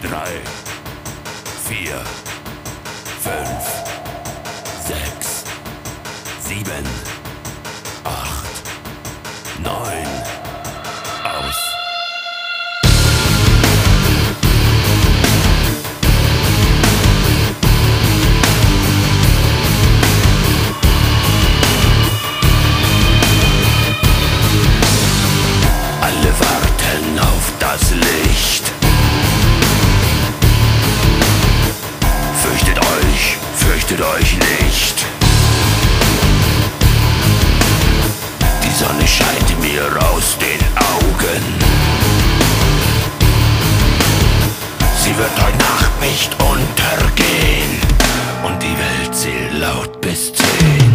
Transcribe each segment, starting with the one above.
3, 4, 5, 6, 7, 8, 9, aus. Alle warten auf das Licht. Fürchtet euch nicht. Die Sonne scheint mir aus den Augen. Sie wird heute Nacht nicht untergehen. Und die Welt zählt laut bis 10.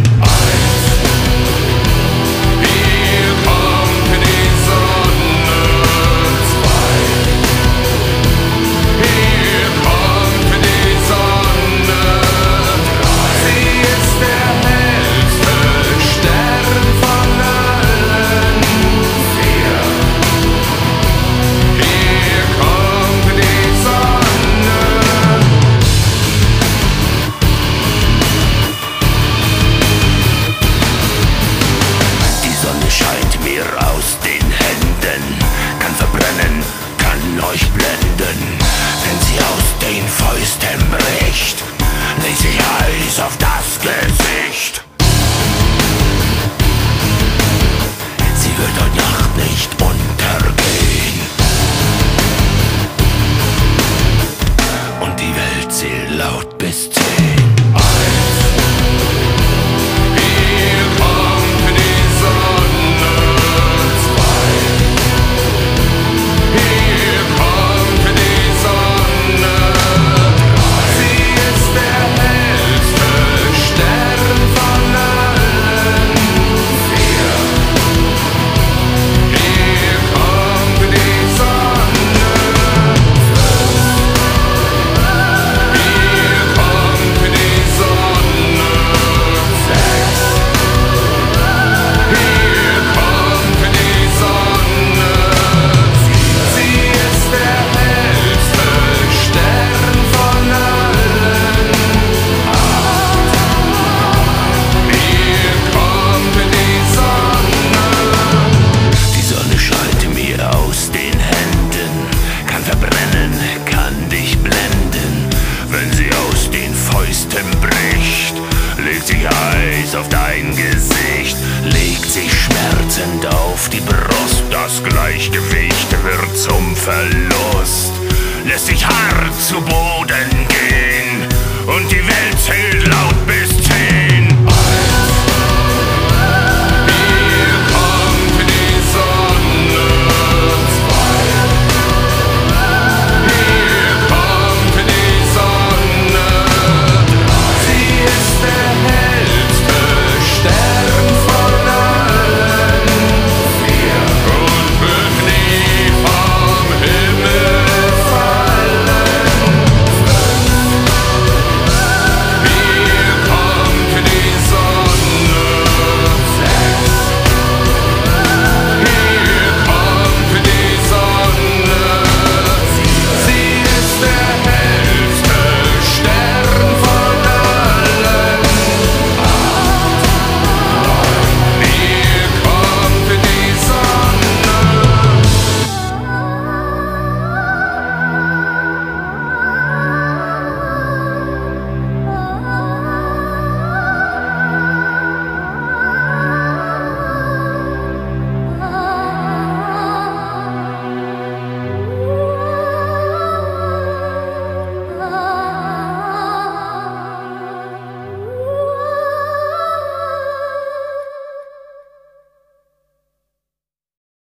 Aus den Händen, kann verbrennen, kann euch blenden. Wenn sie aus den Fäusten bricht, legt sich Eis auf das Gesicht. Sie wird heute Nacht nicht untergehen. Und die Welt zählt laut bis 10. Legt sich Eis auf dein Gesicht, legt sich schmerzend auf die Brust. Das Gleichgewicht wird zum Verlust, lässt sich hart zu Boden